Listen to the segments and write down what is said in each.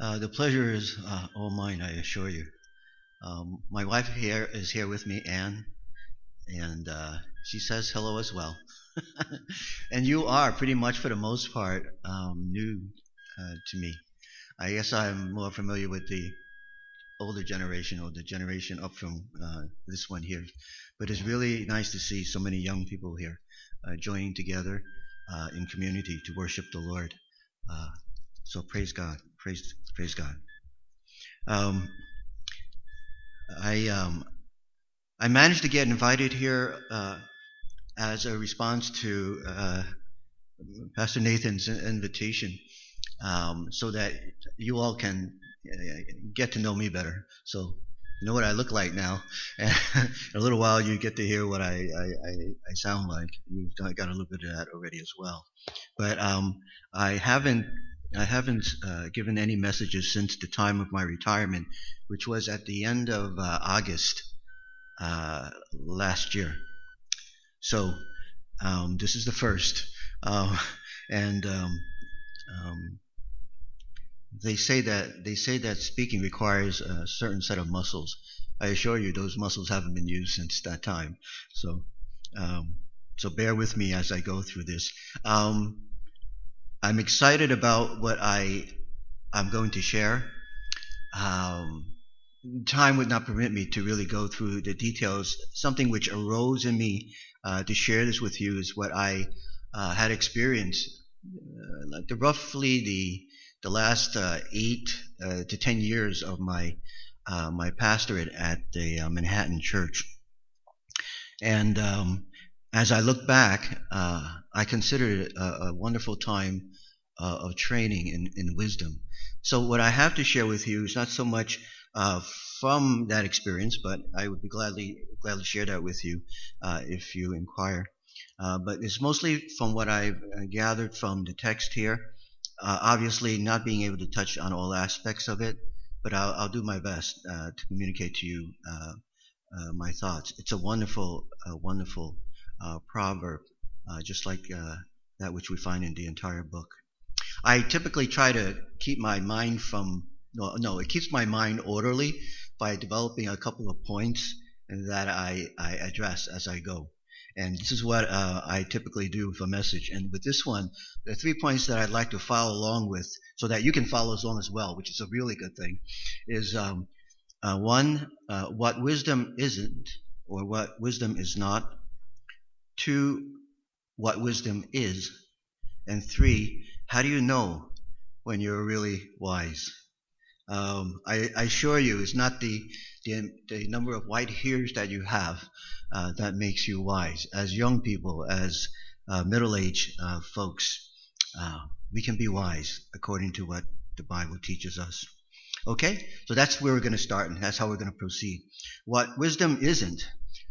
The pleasure is all mine, I assure you. My wife here is here with me, Anne, and she says hello as well. And you are pretty much, for the most part, new to me. I guess I'm more familiar with the older generation or the generation up from this one here. But it's really nice to see so many young people here joining together in community to worship the Lord. So praise God, praise God. Um, I managed to get invited here as a response to Pastor Nathan's invitation, so that you all can get to know me better. So you know what I look like now. And in a little while, you get to hear what I sound like. You've got a little bit of that already as well. But I haven't given any messages since the time of my retirement, which was at the end of August last year. So this is the first, and they say that speaking requires a certain set of muscles. I assure you, those muscles haven't been used since that time. So bear with me as I go through this. I'm excited about what I'm going to share. Time would not permit me to really go through the details. Something which arose in me to share this with you is what I had experienced roughly the last 8 to 10 years of my pastorate at the Manhattan Church. And as I look back, I consider it a wonderful time of training in wisdom. So what I have to share with you is not so much from that experience, but I would be gladly share that with you if you inquire. But it's mostly from what I've gathered from the text here. Obviously, not being able to touch on all aspects of it, but I'll do my best to communicate to you my thoughts. It's a wonderful proverb, just like that which we find in the entire book. I typically try to keep my mind it keeps my mind orderly by developing a couple of points that I address as I go. And this is what I typically do with a message. And with this one, there are 3 points that I'd like to follow along with so that you can follow along as well, which is a really good thing, is one, what wisdom isn't or what wisdom is not. 2, what wisdom is. And 3, how do you know when you're really wise? I assure you, it's not the number of white hairs that you have that makes you wise. As young people, as middle-aged folks, we can be wise according to what the Bible teaches us. Okay? So that's where we're going to start, and that's how we're going to proceed. What wisdom isn't.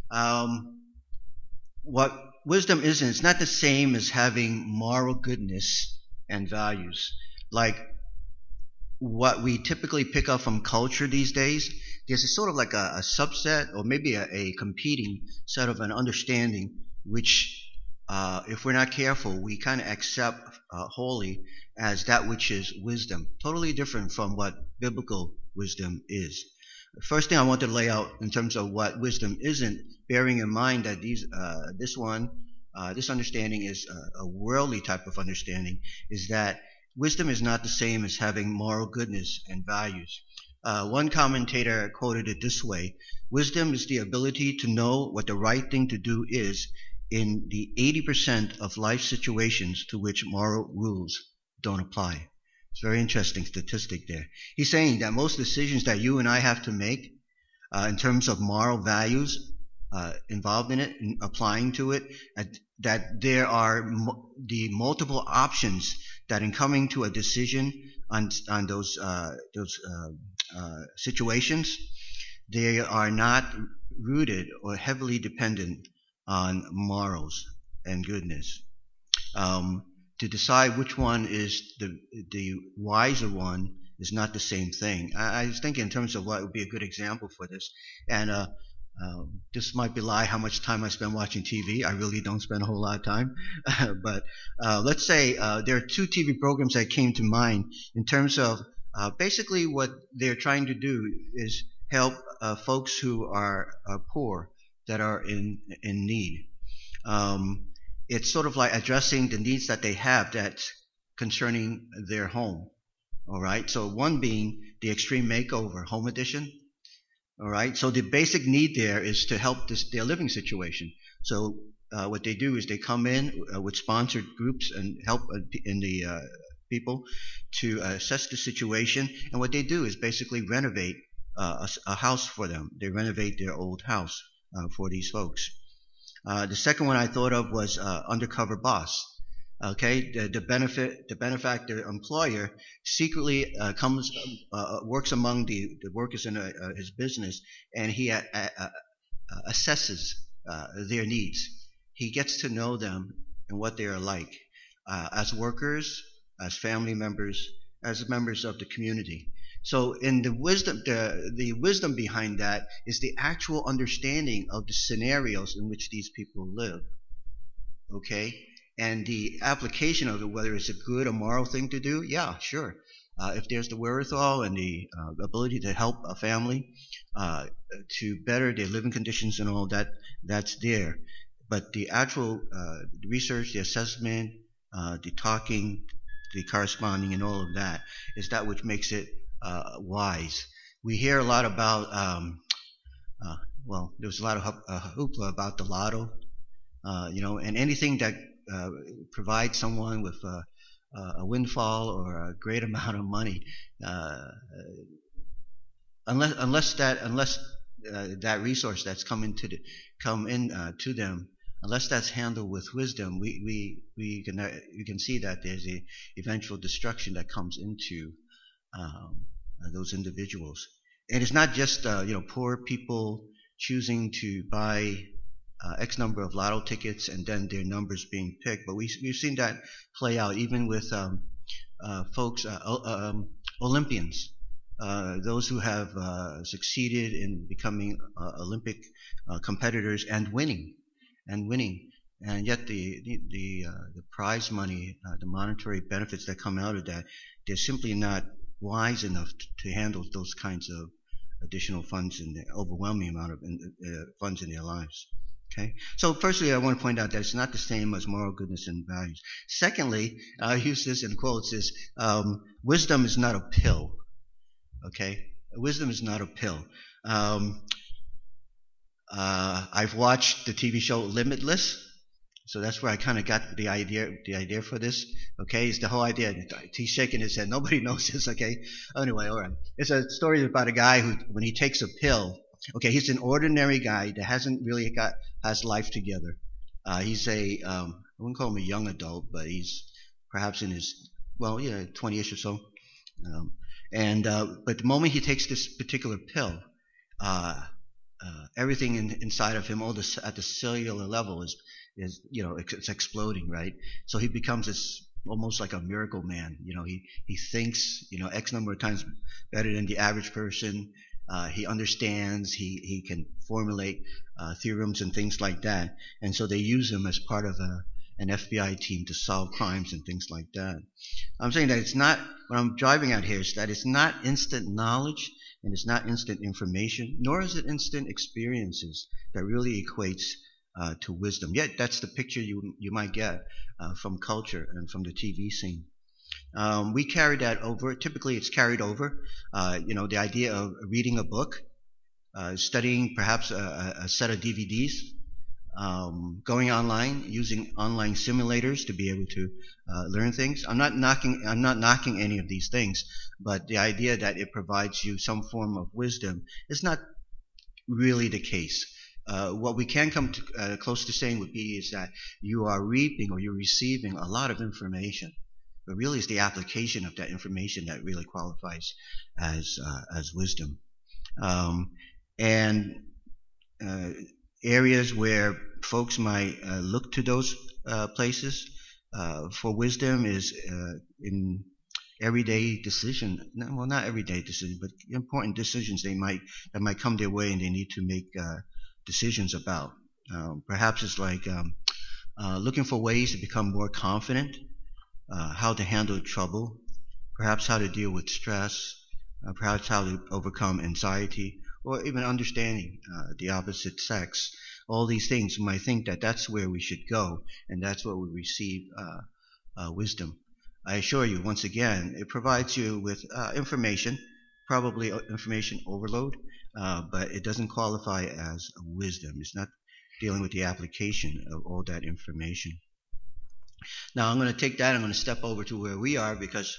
What wisdom isn't, it's not the same as having moral goodness and values. Like what we typically pick up from culture these days, there's a sort of like a subset or maybe a competing set of an understanding which, if we're not careful, we kind of accept wholly as that which is wisdom. Totally different from what biblical wisdom is. The first thing I want to lay out in terms of what wisdom isn't, bearing in mind that this understanding is a worldly type of understanding, is that wisdom is not the same as having moral goodness and values. One commentator quoted it this way: wisdom is the ability to know what the right thing to do is in the 80% of life situations to which moral rules don't apply. It's a very interesting statistic there. He's saying that most decisions that you and I have to make in terms of moral values involved in it and applying to it, that there are the multiple options that in coming to a decision on those situations, they are not rooted or heavily dependent on morals and goodness. To decide which one is the wiser one is not the same thing. I was thinking in terms of what would be a good example for this, and this might belie how much time I spend watching TV. I really don't spend a whole lot of time. But let's say there are 2 TV programs that came to mind in terms of Basically, what they're trying to do is help folks who are poor, that are in need. Um, it's sort of like addressing the needs that they have that's concerning their home. All right. So one being the Extreme Makeover Home Edition. All right. So the basic need there is to help their living situation. So what they do is they come in with sponsored groups and help in the people to assess the situation. And what they do is basically renovate a house for them. They renovate their old house for these folks. The second one I thought of was Undercover Boss. Okay, the benefactor employer secretly works among the workers in his business, and he assesses their needs. He gets to know them and what they are like as workers, as family members, as members of the community. So, in the wisdom behind that is the actual understanding of the scenarios in which these people live. Okay, and the application of it, whether it's a good or moral thing to do, yeah, sure. If there's the wherewithal and the ability to help a family to better their living conditions and all that, that's there. But the actual research, the assessment, the talking, the corresponding, and all of that is that which makes it wise. We hear a lot about, well, there's a lot of hoopla about the lotto, and anything that provides someone with a windfall or a great amount of money, unless that resource that's come in to them, unless that's handled with wisdom, we can see that there's a eventual destruction that comes into those individuals. And it's not just poor people choosing to buy X number of lotto tickets and then their numbers being picked, but we've seen that play out even with folks, Olympians, those who have succeeded in becoming Olympic competitors and winning, and yet the prize money, the monetary benefits that come out of that, they're simply not wise enough to handle those kinds of additional funds and the overwhelming amount of funds in their lives. Okay. So firstly, I want to point out that it's not the same as moral goodness and values. Secondly, I use this in quotes, is wisdom is not a pill. Okay. Wisdom is not a pill. I've watched the TV show Limitless. So that's where I kind of got the idea for this. Okay, it's the whole idea. He's shaking his head. Nobody knows this. Okay. Anyway, all right. It's a story about a guy who, when he takes a pill, okay, he's an ordinary guy that hasn't really has life together. He's I wouldn't call him a young adult, but he's perhaps in his 20ish or so. But the moment he takes this particular pill, everything inside of him, at the cellular level, is it's exploding, right? So he becomes this almost like a miracle man. He thinks X number of times better than the average person. He understands. He can formulate theorems and things like that. And so they use him as part of an FBI team to solve crimes and things like that. I'm saying that it's not. What I'm driving at here is that it's not instant knowledge and it's not instant information, nor is it instant experiences that really equates to wisdom. Yet that's the picture you might get from culture and from the TV scene. We carry that over. Typically, it's carried over. The idea of reading a book, studying perhaps a set of DVDs, going online, using online simulators to be able to learn things. I'm not knocking any of these things, but the idea that it provides you some form of wisdom is not really the case. What we can come close to saying would be is that you are reaping or you're receiving a lot of information, but really it's the application of that information that really qualifies as wisdom. Areas where folks might look to those places for wisdom is in everyday decision. Well, not everyday decisions, but important decisions that might come their way and they need to make decisions about. Perhaps it's like looking for ways to become more confident, how to handle trouble, perhaps how to deal with stress, perhaps how to overcome anxiety, or even understanding the opposite sex. All these things, you might think that that's where we should go, and that's where we receive wisdom. I assure you, once again, it provides you with information, probably information overload, but it doesn't qualify as wisdom. It's not dealing with the application of all that information. Now I'm going to take that, I'm going to step over to where we are, because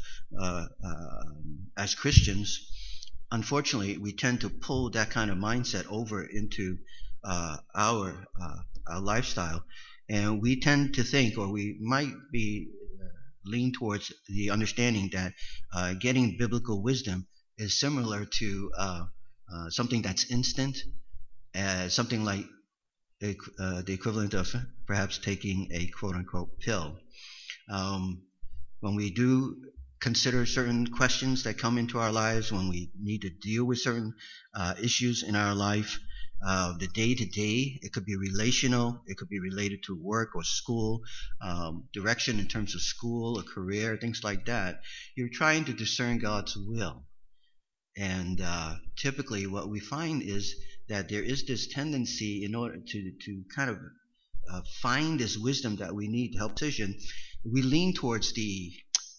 as Christians, unfortunately, we tend to pull that kind of mindset over into our lifestyle, and we tend to think, or we might be lean towards the understanding that getting biblical wisdom is similar to something that's instant, something like the equivalent of perhaps taking a quote-unquote pill. When we do consider certain questions that come into our lives, when we need to deal with certain issues in our life, the day-to-day, it could be relational, it could be related to work or school, direction in terms of school or career, things like that. You're trying to discern God's will. And typically what we find is that there is this tendency, in order to kind of find this wisdom that we need to help decision, we lean towards the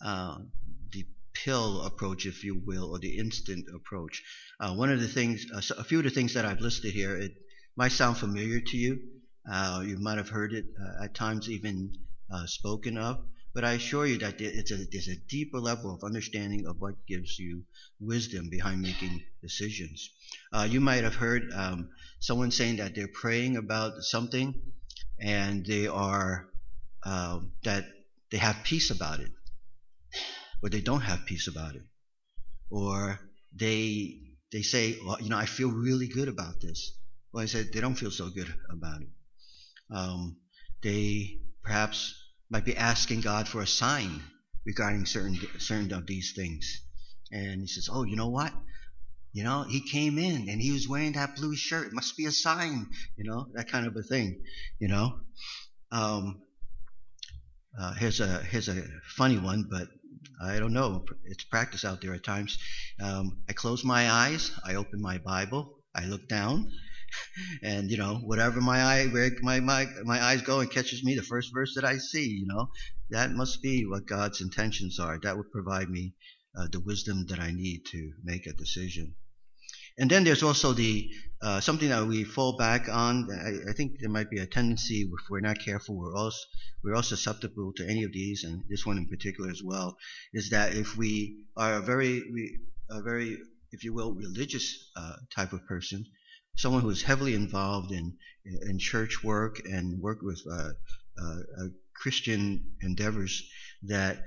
pill approach, if you will, or the instant approach. One of the things, a few of the things that I've listed here, it might sound familiar to you. You might have heard it at times even spoken of, but I assure you that there's a deeper level of understanding of what gives you wisdom behind making decisions. You might have heard someone saying that they're praying about something, and they are that they have peace about it, or they don't have peace about it, or they say, well, I feel really good about this. Well, I said they don't feel so good about it. They perhaps might be asking God for a sign regarding certain of these things, and he says, oh, you know what? He came in and he was wearing that blue shirt. It must be a sign, that kind of a thing, Here's a funny one, but I don't know. It's practice out there at times. I close my eyes, I open my Bible, I look down, and whatever where my eyes go and catches me, the first verse that I see, that must be what God's intentions are. That would provide me the wisdom that I need to make a decision. And then there's also the something that we fall back on. I think there might be a tendency, if we're not careful, we're all susceptible to any of these, and this one in particular as well, is that if we are a very, if you will, religious type of person, someone who is heavily involved in church work and work with Christian endeavors, that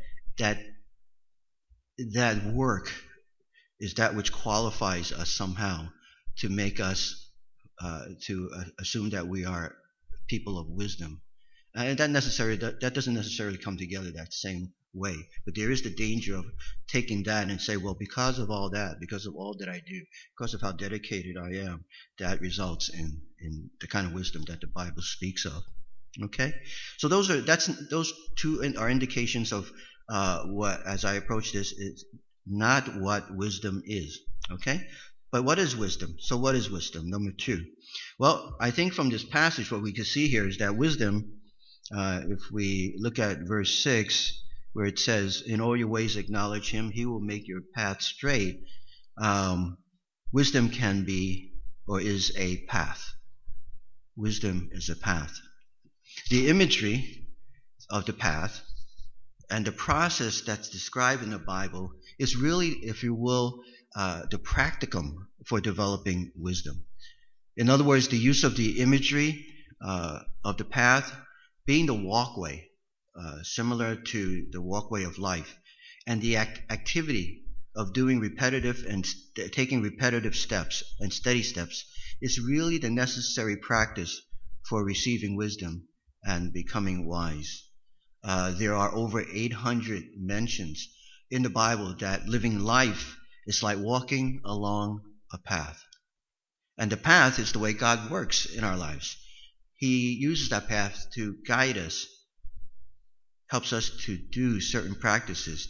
work is that which qualifies us somehow to make us to assume that we are people of wisdom. And that doesn't necessarily come together that same way. But there is the danger of taking that and say, well, because of all that, because of all that I do, because of how dedicated I am, that results in the kind of wisdom that the Bible speaks of. Okay? So those two are indications of what, as I approach this, is not what wisdom is. Okay? But what is wisdom? So what is wisdom? Number 2. Well, I think from this passage what we can see here is that wisdom, if we look at verse 6, where it says, in all your ways acknowledge him, he will make your path straight. Wisdom can be, or is, a path. Wisdom is a path. The imagery of the path and the process that's described in the Bible is really, if you will, the practicum for developing wisdom. In other words, the use of the imagery of the path being the walkway, similar to the walkway of life, and the activity of doing repetitive and taking repetitive steps and steady steps is really the necessary practice for receiving wisdom and becoming wise. There are over 800 mentions in the Bible that living life is like walking along a path. And the path is the way God works in our lives. He uses that path to guide us, helps us to do certain practices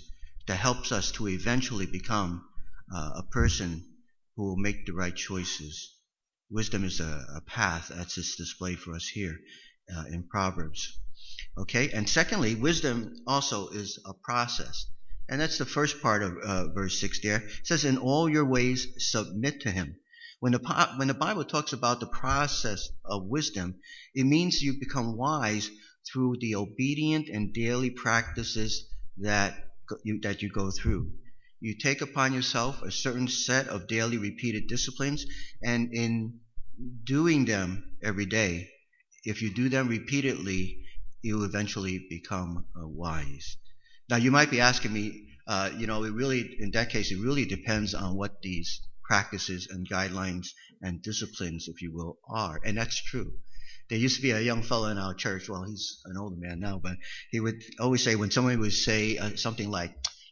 that helps us to eventually become a person who will make the right choices. Wisdom is a path that's displayed for us here in Proverbs. Okay, and secondly, wisdom also is a process. And that's the first part of verse 6 there. It says, in all your ways submit to him. When the Bible talks about the process of wisdom, it means you become wise through the obedient and daily practices that you go through. You take upon yourself a certain set of daily repeated disciplines, and in doing them every day, if you do them repeatedly, you will eventually become wise. Now, you might be asking me, in that case, it really depends on what these practices and guidelines and disciplines, if you will, are. And that's true. There used to be a young fellow in our church. Well, he's an older man now, but he would always say, when somebody would say something like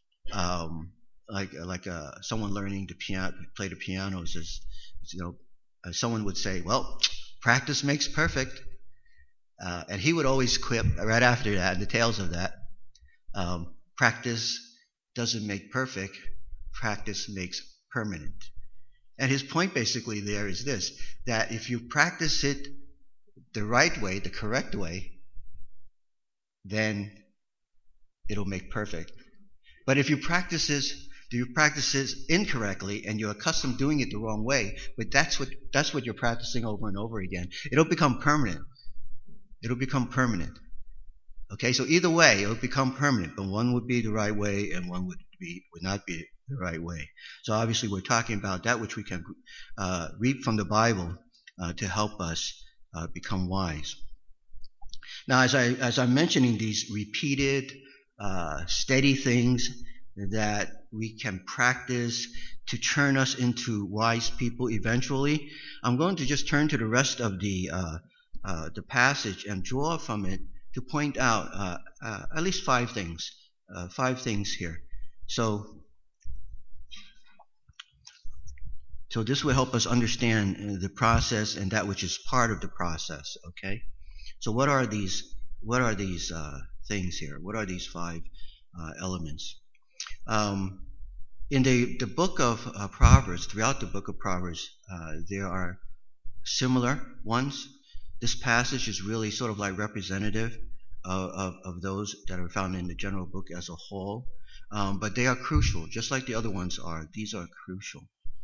someone learning to play the piano, someone would say, well, practice makes perfect. And he would always quip right after that, in the tails of that, practice doesn't make perfect, practice makes permanent. And his point basically there is this, that if you practice it the right way, the correct way, then it'll make perfect. But if you practice it incorrectly and you're accustomed doing it the wrong way, but that's what you're practicing over and over again, it'll become permanent. It'll become permanent. Okay, so either way, it'll become permanent, but one would be the right way and one would not be the right way. So obviously we're talking about that which we can read from the Bible to help us become wise. Now, as I'm mentioning these repeated, steady things that we can practice to turn us into wise people eventually, I'm going to just turn to the rest of the passage and draw from it to point out at least 5 things. 5 things here. So this will help us understand the process and that which is part of the process. Okay. So what are these things here? What are these 5 elements? In the book of Proverbs, throughout the book of Proverbs, there are similar ones. This passage is really sort of like representative of those that are found in the general book as a whole. But they are crucial, just like the other ones are. These are crucial.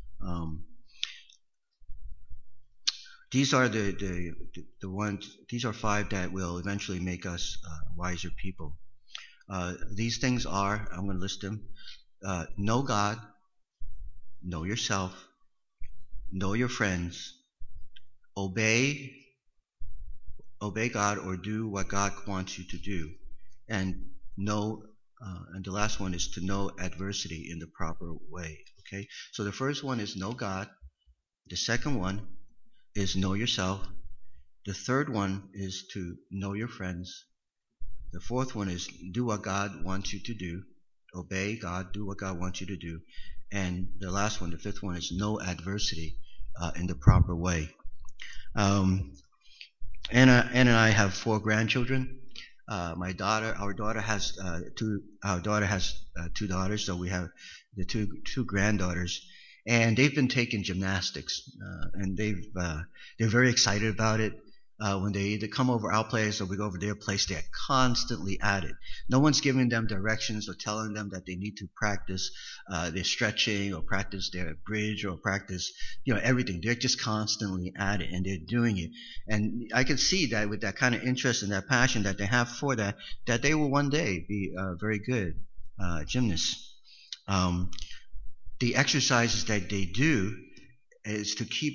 These are the ones. These are 5 that will eventually make us wiser people. These things are, I'm going to list them. Know God, know yourself, know your friends, obey God or do what God wants you to do, and know. And the last one is to know adversity in the proper way. Okay, so the first one is know God. The second one is know yourself. The third one is to know your friends. The fourth one is do what God wants you to do. Obey God, do what God wants you to do. And the last one, the fifth one, is know adversity in the proper way. Anna and I have 4 grandchildren. Our daughter has 2 daughters, so we have the two granddaughters, and they've been taking gymnastics, and they're very excited about it. When they either come over our place or we go over their place, they're constantly at it. No one's giving them directions or telling them that they need to practice their stretching or practice their bridge or practice, everything. They're just constantly at it, and they're doing it. And I can see that with that kind of interest and that passion that they have for that they will one day be very good gymnasts. The exercises that they do is to keep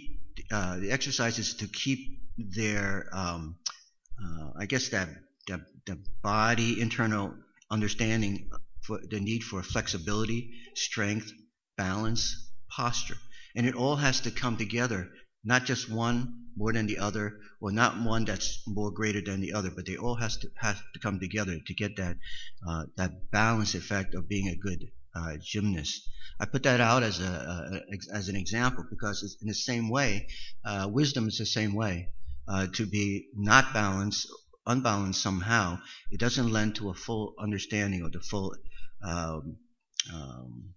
their I guess that the body internal understanding for the need for flexibility, strength, balance, posture, and it all has to come together. Not just one more than the other, or not one that's more greater than the other, but they all have to come together to get that balance effect of being a good gymnast. I put that out as an example because it's in the same way, wisdom is the same way. To be not balanced, unbalanced somehow, it doesn't lend to a full understanding or the full um,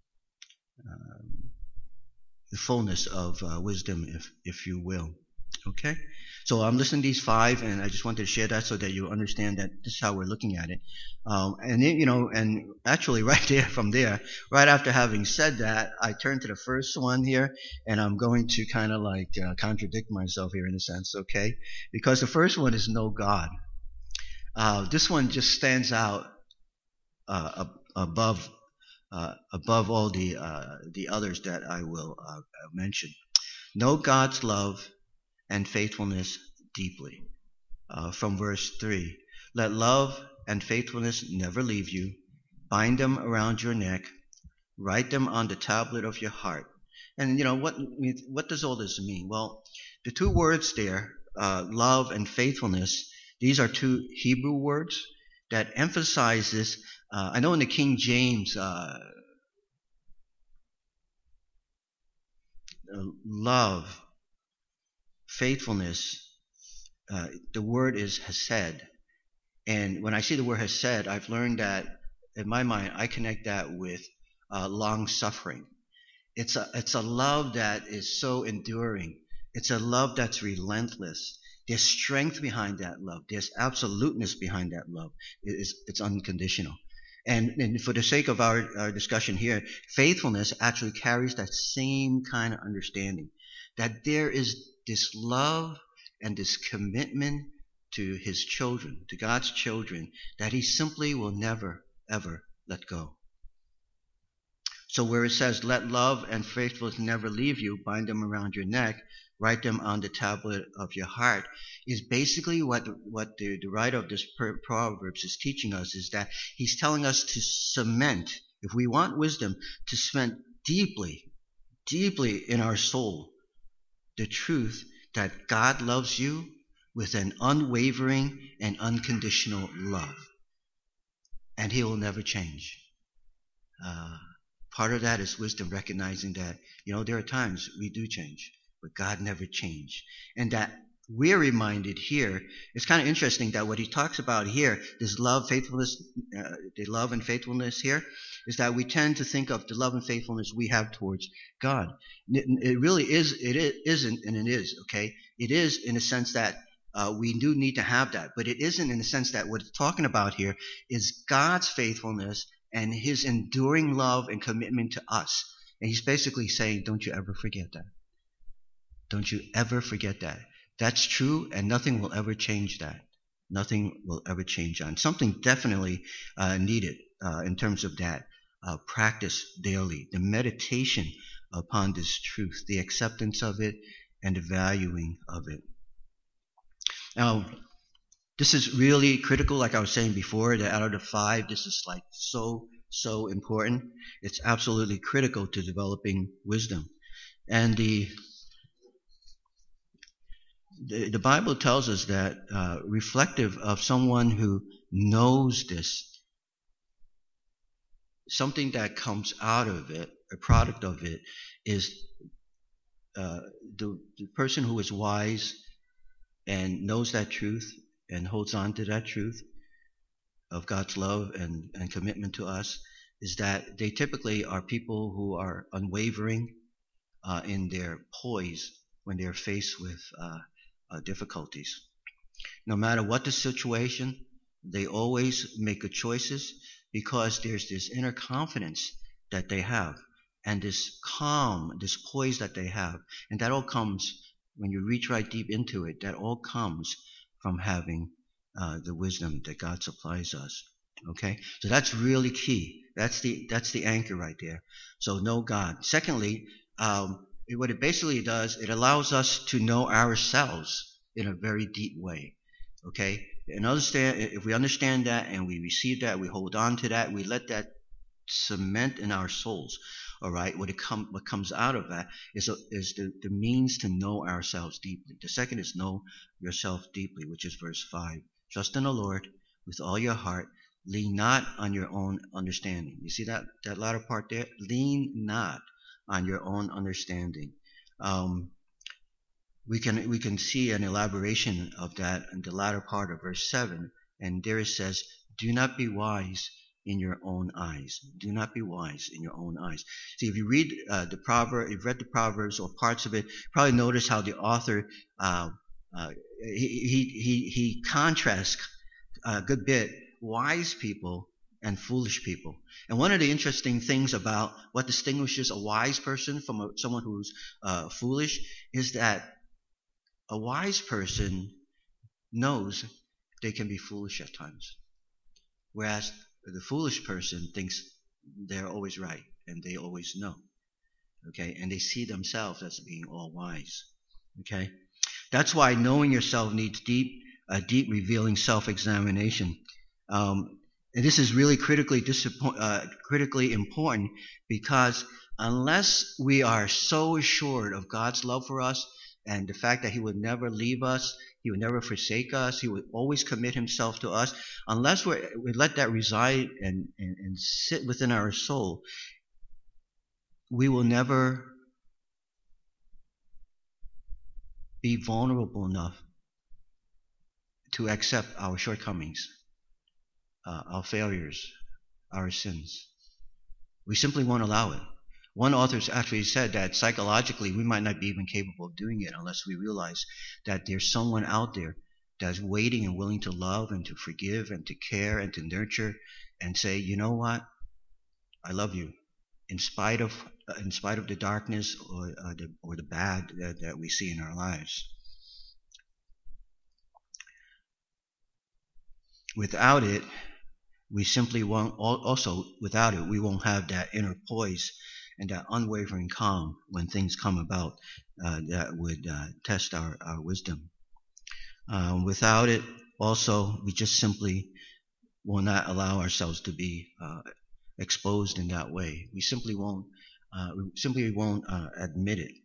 the fullness of wisdom, if you will. Okay, so I'm listing these five, and I just wanted to share that so that you understand that this is how we're looking at it. And then, and actually, right there, from there, right after having said that, I turn to the first one here, and I'm going to kind of like contradict myself here in a sense, okay? Because the first one is know God. This one just stands out above above all the others that I will mention. Know God's love and faithfulness deeply. From verse 3, let love and faithfulness never leave you. Bind them around your neck. Write them on the tablet of your heart. And what does all this mean? Well, the two words there, love and faithfulness, these are two Hebrew words that emphasize this. I know in the King James, love, faithfulness, the word is hesed. And when I see the word hesed, I've learned that in my mind, I connect that with long suffering. It's a love that is so enduring. It's a love that's relentless. There's strength behind that love. There's absoluteness behind that love. It's unconditional. And for the sake of our discussion here, faithfulness actually carries that same kind of understanding, that there is this love and this commitment to his children, to God's children, that he simply will never, ever let go. So where it says, let love and faithfulness never leave you, bind them around your neck, write them on the tablet of your heart, is basically what the writer of this Proverbs is teaching us, is that he's telling us to cement, if we want wisdom, to cement deeply, deeply in our soul the truth that God loves you with an unwavering and unconditional love. And he will never change. Part of that is wisdom, recognizing that, there are times we do change, but God never changed. And that we're reminded here, it's kind of interesting that what he talks about here, this love, faithfulness, the love and faithfulness here, is that we tend to think of the love and faithfulness we have towards God. It really is, it isn't, and it is, okay? It is in a sense that we do need to have that, but it isn't in the sense that what it's talking about here is God's faithfulness and his enduring love and commitment to us. And he's basically saying, don't you ever forget that. Don't you ever forget that. That's true, and nothing will ever change that. Nothing will ever change that. And something definitely needed in terms of that practice daily, the meditation upon this truth, the acceptance of it, and the valuing of it. Now, this is really critical, like I was saying before, that out of the five, this is like so important. It's absolutely critical to developing wisdom. And the Bible tells us that reflective of someone who knows this, something that comes out of it, a product of it, is the person who is wise and knows that truth and holds on to that truth of God's love and commitment to us, is that they typically are people who are unwavering in their poise when they're faced with difficulties. No matter what the situation, they always make good choices because there's this inner confidence that they have and this calm, this poise that they have. And that all comes, when you reach right deep into it, that all comes from having the wisdom that God supplies us. Okay, so that's really key. That's the anchor right there. So know God. Secondly, what it basically does, it allows us to know ourselves in a very deep way. Okay, and if we understand that and we receive that, we hold on to that, we let that cement in our souls. All right, what comes out of that is the means to know ourselves deeply. The second is know yourself deeply, which is verse 5. Trust in the Lord with all your heart. Lean not on your own understanding. You see that latter part there? Lean not on your own understanding. We can see an elaboration of that in the latter part of verse 7. And there it says, do not be wise in your own eyes. Do not be wise in your own eyes. See, if you read the proverb, you've read the Proverbs or parts of it, probably notice how the author he contrasts a good bit wise people and foolish people. And one of the interesting things about what distinguishes a wise person from someone who's foolish is that a wise person knows they can be foolish at times, whereas the foolish person thinks they're always right and they always know. Okay, and they see themselves as being all wise. Okay, that's why knowing yourself needs deep revealing self-examination. And this is really critically important, because unless we are so assured of God's love for us and the fact that He would never leave us, He would never forsake us, He would always commit Himself to us, unless we let that reside and sit within our soul, we will never be vulnerable enough to accept our shortcomings, our failures, our sins. We simply won't allow it. One author actually said that psychologically we might not be even capable of doing it unless we realize that there's someone out there that's waiting and willing to love and to forgive and to care and to nurture and say, you know what, I love you in spite of the darkness or the bad that we see in our lives. Without it, we simply won't. Also, without it, we won't have that inner poise and that unwavering calm when things come about that would test our wisdom. Without it, also, we just simply will not allow ourselves to be exposed in that way. We simply won't. Admit it.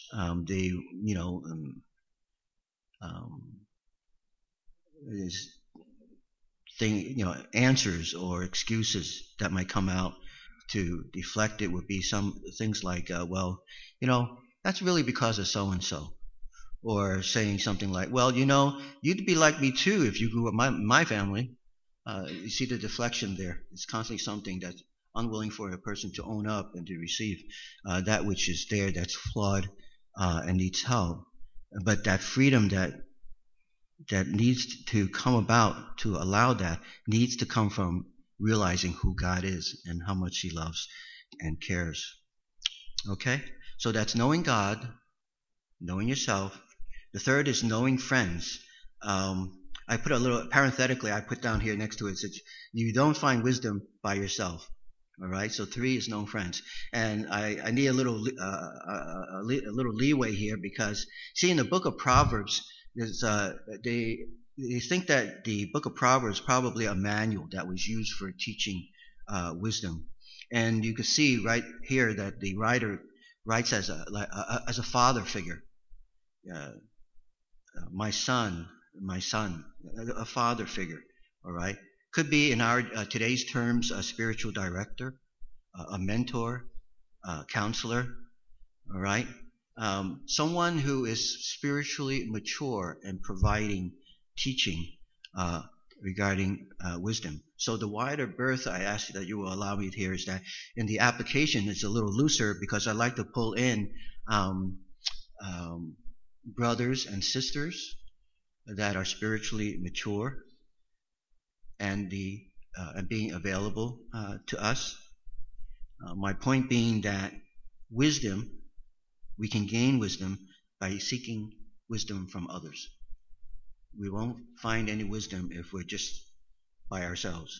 Answers or excuses that might come out to deflect it would be some things like, that's really because of so and so, or saying something like, you'd be like me too if you grew up my family. You see the deflection there. It's constantly something that's unwilling for a person to own up and to receive that which is there that's flawed and needs help. But that freedom that needs to come about to allow that needs to come from realizing who God is and how much He loves and cares. Okay? So that's knowing God, knowing yourself. The third is knowing friends. I put a little, parenthetically, I put down here next to it, says you don't find wisdom by yourself. All right, so 3 is known friends, and I need a little leeway here, because see, in the book of Proverbs, there's they think that the book of Proverbs is probably a manual that was used for teaching wisdom, and you can see right here that the writer writes as a father figure, my son, a father figure. All right. Could be, in our today's terms, a spiritual director, a mentor, a counselor, all right? Someone who is spiritually mature and providing teaching regarding wisdom. So the wider berth I ask that you will allow me here is that in the application it's a little looser, because I like to pull in brothers and sisters that are spiritually mature and being available to us. My point being that wisdom, we can gain wisdom by seeking wisdom from others. We won't find any wisdom if we're just by ourselves.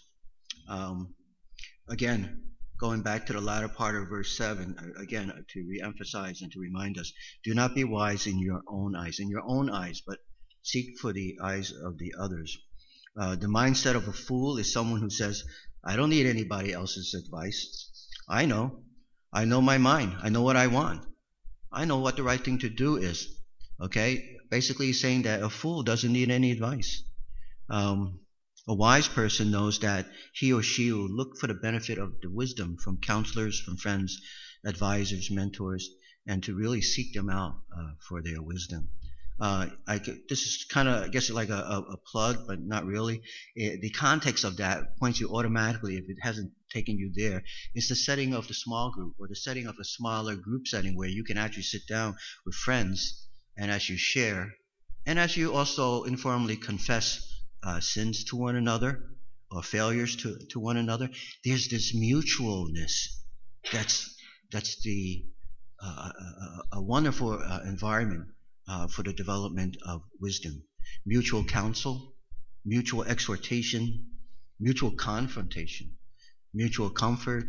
Again, going back to the latter part of verse 7, again, to reemphasize and to remind us, do not be wise in your own eyes, but seek for the eyes of the others. The mindset of a fool is someone who says, I don't need anybody else's advice. I know my mind. I know what I want. I know what the right thing to do is. Okay? Basically saying that a fool doesn't need any advice. A wise person knows that he or she will look for the benefit of the wisdom from counselors, from friends, advisors, mentors, and to really seek them out for their wisdom. this is kind of, I guess, like a plug, but not really. The context of that points you automatically, if it hasn't taken you there, is the setting of the small group, or the setting of a smaller group setting where you can actually sit down with friends, and as you share, and as you also informally confess sins to one another, or failures to one another, there's this mutualness. That's the a wonderful environment for the development of wisdom. Mutual counsel, mutual exhortation, mutual confrontation, mutual comfort,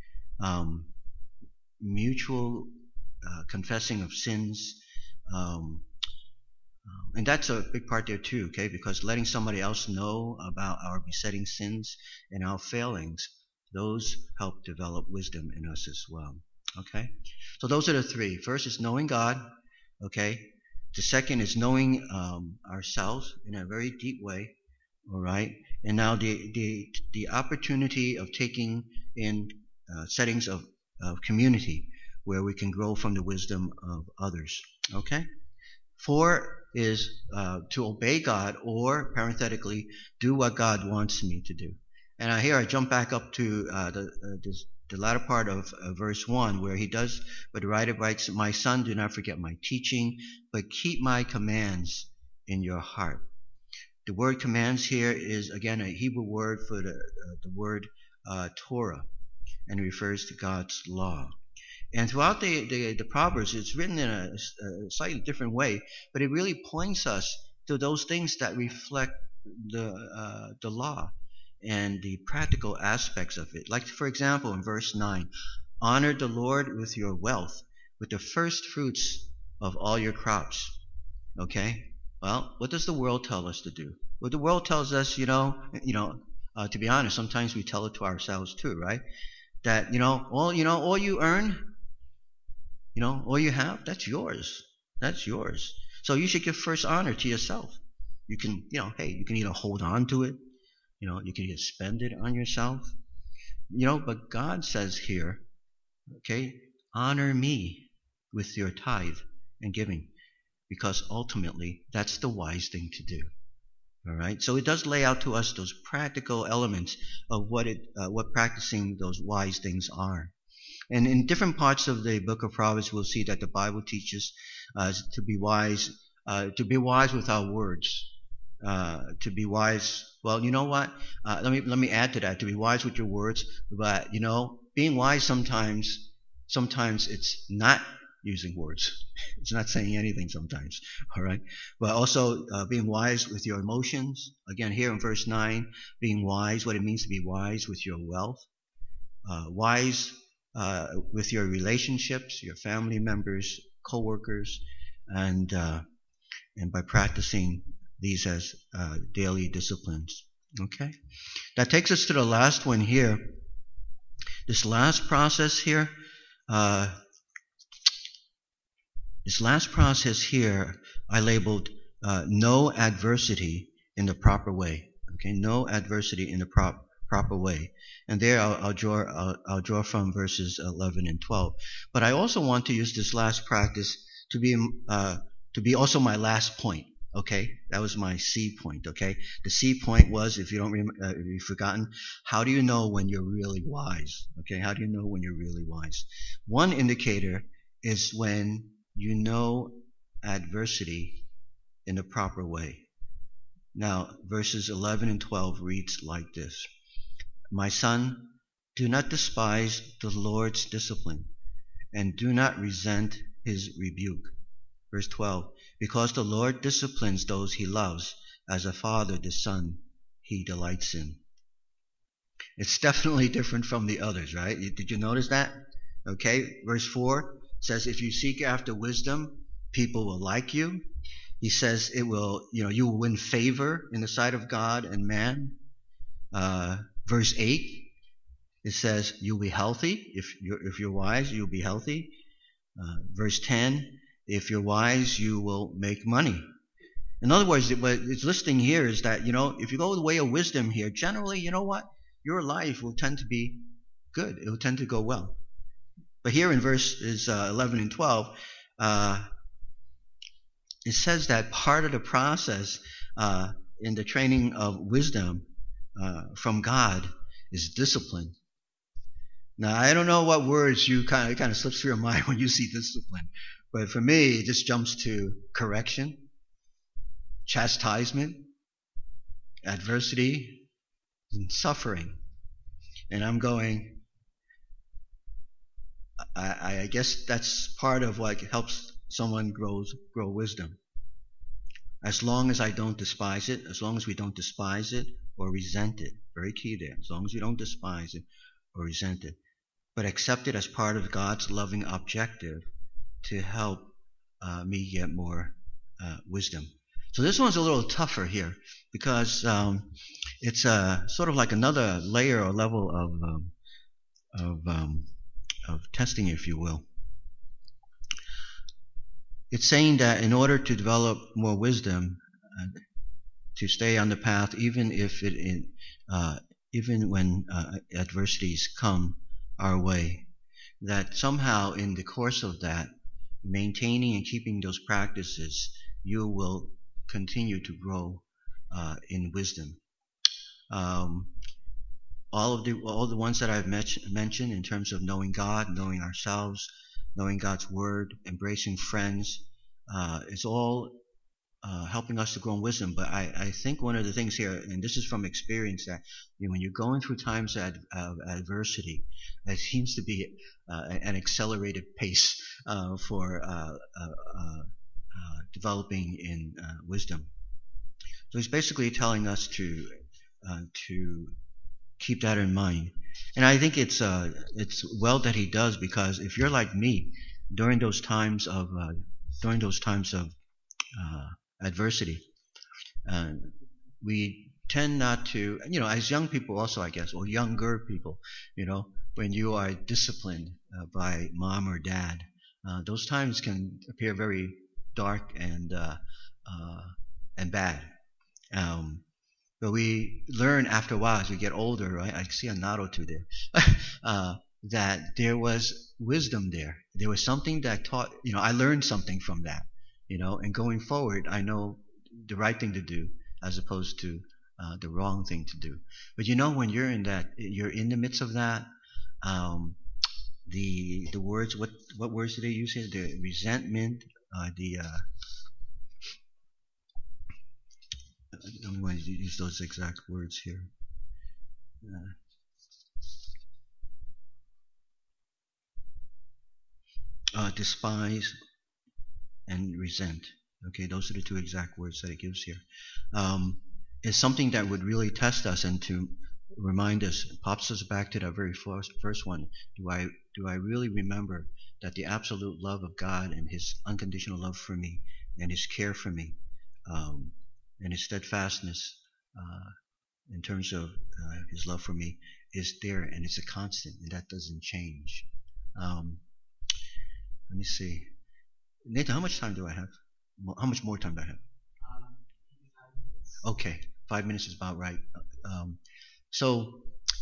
mutual confessing of sins. And that's a big part there too, okay? Because letting somebody else know about our besetting sins and our failings, those help develop wisdom in us as well, okay? So those are the three. First is knowing God, okay? The second is knowing ourselves in a very deep way, all right? And now the opportunity of taking in settings of community where we can grow from the wisdom of others, okay? 4 is to obey God, or parenthetically, do what God wants me to do. And here I jump back up to the latter part of verse 1, where he does, but the writer writes, "My son, do not forget my teaching, but keep my commands in your heart." The word commands here is, again, a Hebrew word for the word Torah, and it refers to God's law. And throughout the Proverbs, it's written in a slightly different way, but it really points us to those things that reflect the law and the practical aspects of it. Like, for example, in verse 9, honor the Lord with your wealth, with the first fruits of all your crops. Okay? Well, what does the world tell us to do? Well, the world tells us, to be honest, sometimes we tell it to ourselves too, right? That, all you earn, all you have, that's yours. That's yours. So you should give first honor to yourself. You can, you can either hold on to it, you can either spend it on yourself, but God says here, okay, honor me with your tithe and giving, because ultimately that's the wise thing to do. All right. So it does lay out to us those practical elements of what practicing those wise things are. And in different parts of the book of Proverbs, we'll see that the Bible teaches to be wise with our words, to be wise. Well, you know what? Let me add to that. To be wise with your words, but being wise sometimes it's not using words. It's not saying anything sometimes. All right. But also being wise with your emotions. Again, here in verse 9, being wise, what it means to be wise with your wealth, wise with your relationships, your family members, co-workers, and by practicing these as daily disciplines. Okay? That takes us to the last one here. This last process here, I labeled no adversity in the proper way. Okay, no adversity in the proper way. And there I'll draw from verses 11 and 12. But I also want to use this last practice to be also my last point. Okay, that was my C point. Okay, the C point was, if you've forgotten, how do you know when you're really wise? Okay, how do you know when you're really wise? One indicator is when you know adversity in the proper way. Now, verses 11 and 12 reads like this: My son, do not despise the Lord's discipline, and do not resent his rebuke. Verse 12, because the Lord disciplines those he loves, as a father the son he delights in. It's definitely different from the others, right? Did you notice that? Okay, verse 4 says, if you seek after wisdom, people will like you. He says you will win favor in the sight of God and man. Verse 8, it says you'll be healthy. If you're wise, you'll be healthy. Verse 10, if you're wise, you will make money. In other words, what it's listing here is that, if you go the way of wisdom here, generally, your life will tend to be good. It will tend to go well. But here in verses 11 and 12, it says that part of the process in the training of wisdom from God is discipline. Now, I don't know what words you kind of slips through your mind when you see discipline, but for me, it just jumps to correction, chastisement, adversity, and suffering. And I'm going, I guess that's part of what helps someone grow wisdom. As long as I don't despise it, as long as we don't despise it or resent it, very key there, as long as we don't despise it or resent it, but accept it as part of God's loving objective to help me get more wisdom. So this one's a little tougher here because it's sort of like another layer or level of testing, if you will. It's saying that in order to develop more wisdom, to stay on the path, even when adversities come our way, that somehow in the course of that, maintaining and keeping those practices, you will continue to grow in wisdom. All the ones that I've mentioned in terms of knowing God, knowing ourselves, knowing God's Word, embracing friends, it's all helping us to grow in wisdom. But I think one of the things here, and this is from experience, that when you're going through times of adversity, there seems to be an accelerated pace for developing in wisdom. So he's basically telling us to keep that in mind. And I think it's well that he does, because if you're like me, during those times of adversity, we tend not to, as young people also, I guess, or younger people, when you are disciplined by mom or dad, those times can appear very dark and bad. But we learn after a while as we get older, right? I see a nod or two there. That there was wisdom there. There was something that taught, I learned something from that, and going forward, I know the right thing to do as opposed to the wrong thing to do. But when you're in the midst of that, the words, what words do they use here? The resentment, I'm going to use those exact words here. Despise and resent. Okay, those are the two exact words that it gives here. It's something that would really test us and to remind us, pops us back to that very first one. Do I really remember that the absolute love of God and His unconditional love for me and His care for me, and His steadfastness in terms of His love for me is there, and it's a constant, and that doesn't change. Let me see. Nathan, how much time do I have? How much more time do I have? 5 minutes. Okay, 5 minutes is about right. So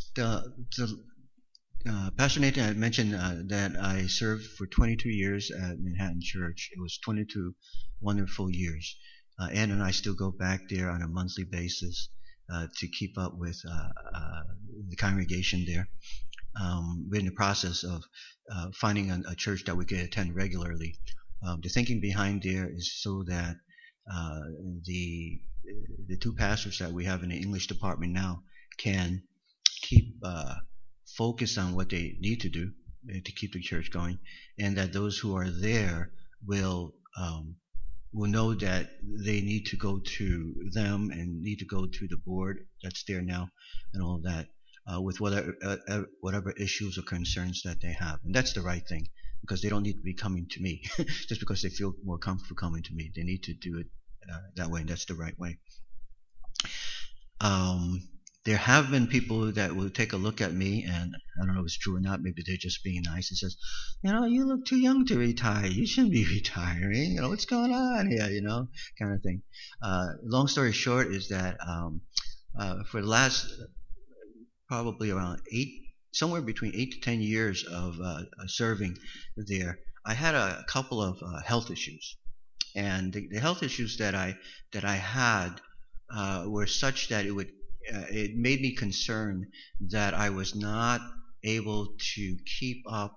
Pastor Nathan had mentioned that I served for 22 years at Manhattan Church. It was 22 wonderful years. Ann and I still go back there on a monthly basis to keep up with the congregation there. We're in the process of finding a church that we could attend regularly. The thinking behind there is so that the two pastors that we have in the English department now can keep focused on what they need to do to keep the church going, and that those who are there will know that they need to go to them and need to go to the board that's there now and all of that with whatever issues or concerns that they have. And that's the right thing, because they don't need to be coming to me just because they feel more comfortable coming to me. They need to do it that way, and that's the right way. There have been people that will take a look at me, and I don't know if it's true or not, maybe they're just being nice, and says, you look too young to retire. You shouldn't be retiring. What's going on here, kind of thing. Long story short is that for the last probably around somewhere between 8 to 10 years of serving there, I had a couple of health issues. and the health issues that I had were such that it made me concerned that I was not able to keep up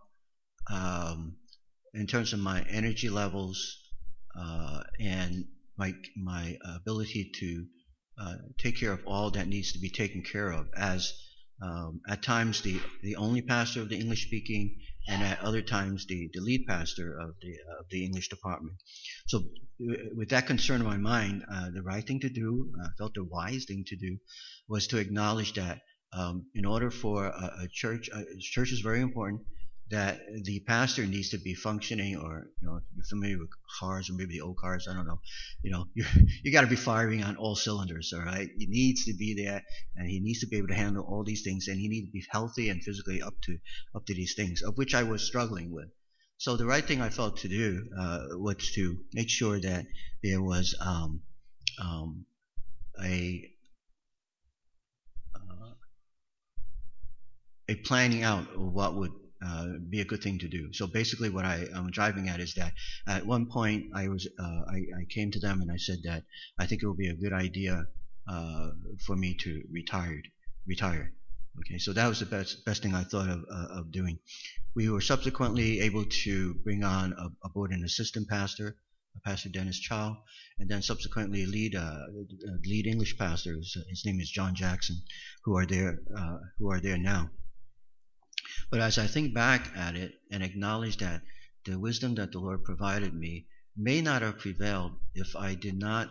in terms of my energy levels and my ability to take care of all that needs to be taken care of, as at times the only pastor of the English speaking, and at other times the lead pastor of the English department. So with that concern in my mind, the right thing to do, I felt the wise thing to do, was to acknowledge that in order for a church is very important, that the pastor needs to be functioning, or if you're familiar with cars, or maybe the old cars, I don't know, you got to be firing on all cylinders. All right, he needs to be there, and he needs to be able to handle all these things, and he needs to be healthy and physically up to these things, of which I was struggling with. So the right thing I felt to do was to make sure that there was a planning out of what would be a good thing to do. So basically, what I'm driving at is that at one point I came to them and I said that I think it would be a good idea for me to retire. Okay, so that was the best thing I thought of doing. We were subsequently able to bring on aboard an assistant pastor, Pastor Dennis Chow, and then subsequently lead English pastors. His name is John Jackson, who are there now. But as I think back at it and acknowledge that the wisdom that the Lord provided me may not have prevailed if I did not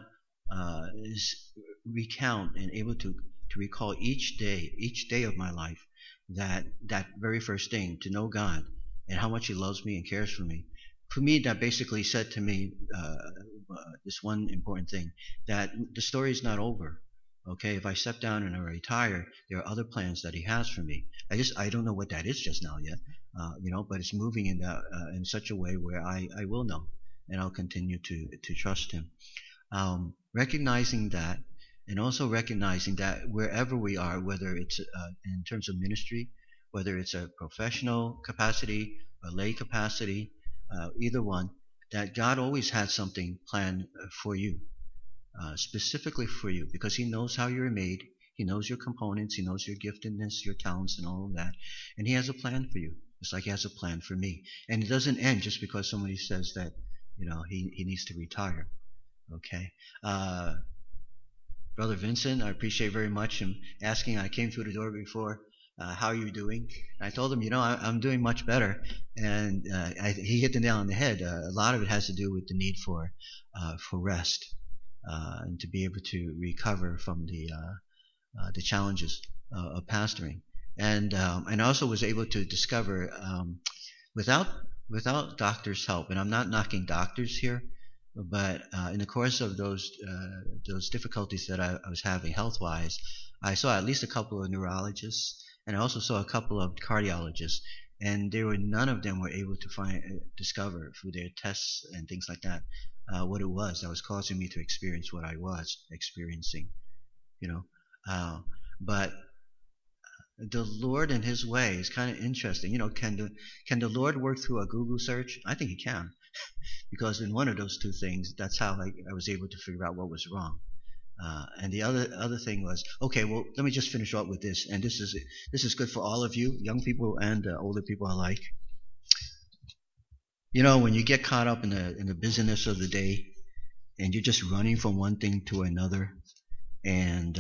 recount and able to recall each day of my life, that very first thing, to know God and how much He loves me and cares for me. For me, that basically said to me this one important thing, that the story is not over. Okay, if I step down and I retire, there are other plans that He has for me. I don't know what that is just now yet, but it's moving in such a way where I will know, and I'll continue to trust Him. Recognizing that, and also recognizing that wherever we are, whether it's in terms of ministry, whether it's a professional capacity, a lay capacity, either one, that God always has something planned for you. Specifically for you, because He knows how you're made, He knows your components, He knows your giftedness, your talents, and all of that, and He has a plan for you, just like He has a plan for me. And it doesn't end just because somebody says that he needs to retire. Okay, Brother Vincent, I appreciate very much him asking. I came through the door before. How are you doing? I told him, I'm doing much better, and he hit the nail on the head. A lot of it has to do with the need for rest. And to be able to recover from the challenges of pastoring, and I also was able to discover without doctors' help, and I'm not knocking doctors here, but in the course of those difficulties that I was having health-wise, I saw at least a couple of neurologists, and I also saw a couple of cardiologists, and none of them were able to discover through their tests and things like that what it was that was causing me to experience what I was experiencing, but the Lord in His way is kind of interesting. Can the Lord work through a Google search? I think He can, because in one of those two things, that's how I was able to figure out what was wrong. And the other thing was, okay, well, let me just finish up with this, and this is good for all of you, young people and older people alike. When you get caught up in the busyness of the day, and you're just running from one thing to another, and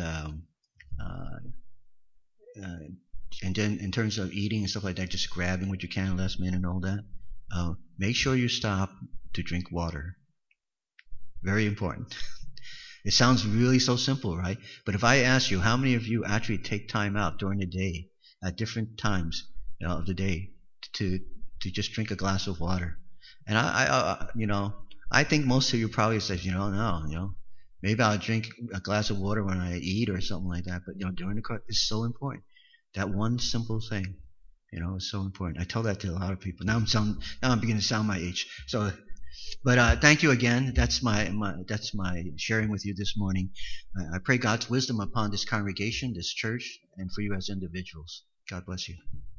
then in terms of eating and stuff like that, just grabbing what you can last minute and all that, make sure you stop to drink water. Very important. It sounds really so simple, right? But if I ask you, how many of you actually take time out during the day at different times of the day to just drink a glass of water? And I think most of you probably say, no, maybe I'll drink a glass of water when I eat or something like that. But during the course, it's so important. That one simple thing, is so important. I tell that to a lot of people. Now I'm beginning to sound my age. So, but thank you again. That's my sharing with you this morning. I pray God's wisdom upon this congregation, this church, and for you as individuals. God bless you.